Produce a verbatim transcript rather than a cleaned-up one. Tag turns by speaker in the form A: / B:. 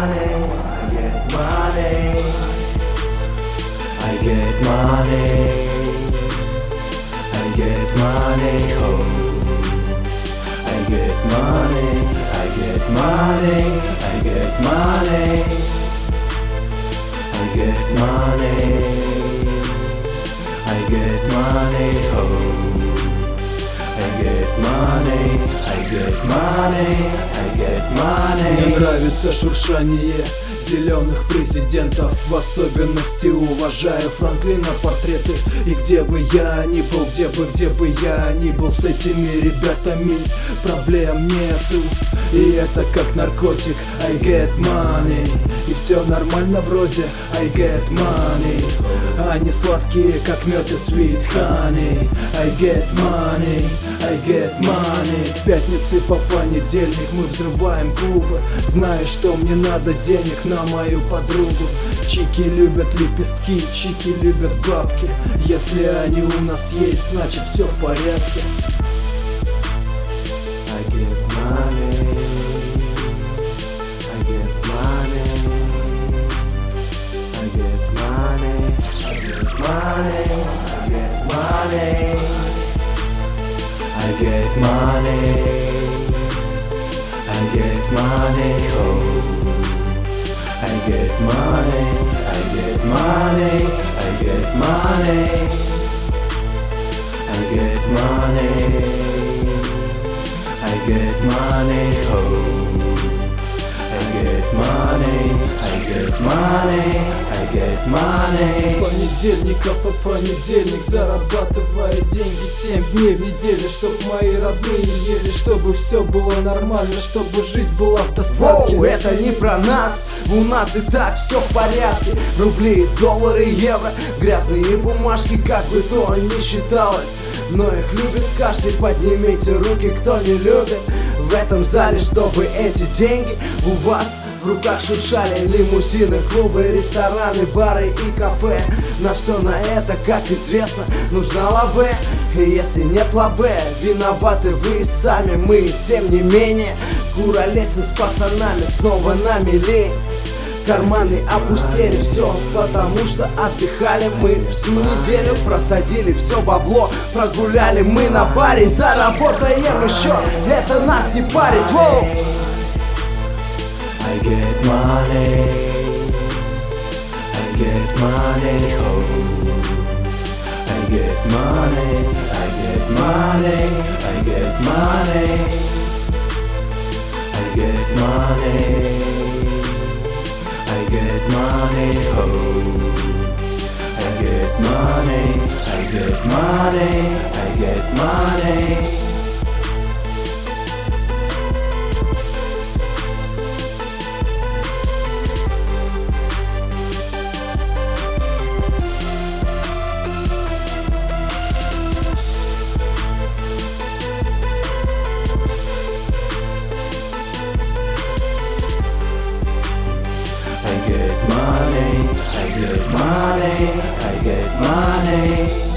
A: money, I get money, I get money, I get money, oh, I get money, I get money, I get money, I get money, I get money, oh, I get money, I get money, I get money.
B: Мне нравится шуршание зеленых президентов, в особенности уважаю Франклина портреты. И где бы я ни был, где бы, где бы я ни был, с этими ребятами проблем нету. И это как наркотик, I get money, и все нормально вроде, I get money. Они сладкие, как мед и sweet honey, I get money, I get money. С пятницы по понедельник мы взрываем клубы, зная, что мне надо денег на мою подругу. Чики любят лепестки, чики любят бабки. Если они у нас есть, значит все в порядке.
A: I get money, I get money, I get money, I get money, I get money, I get money, I get money, oh, I get money, I get money, I get money, I get money, I get money, oh, I get money, I get money, I get money.
B: С понедельника по понедельник зарабатывая деньги семь дней в неделю, чтоб мои родные ели, чтобы все было нормально, чтобы жизнь была в достатке.
C: Воу, это не про нас, у нас и так все в порядке. Рубли, доллары, евро, грязные бумажки, как бы то ни считалось, но их любит каждый. Поднимите руки, кто не любит в этом зале, чтобы эти деньги у вас в руках шуршали. Лимузины, клубы, рестораны, бары и кафе. На все на это, как известно, нужна лаве. И если нет лаве, виноваты вы сами. Мы, тем не менее, куролесим с пацанами снова на мели. Карманы опустили, все потому что отдыхали мы всю неделю, просадили все бабло, прогуляли мы на баре, заработаем еще, это нас не парит. Воу!
A: I get money, I get money, oh, I get money, I get money, I get money, I get money, I get money, oh, I get money, I get money, I get money. I get money, I get money, I get money.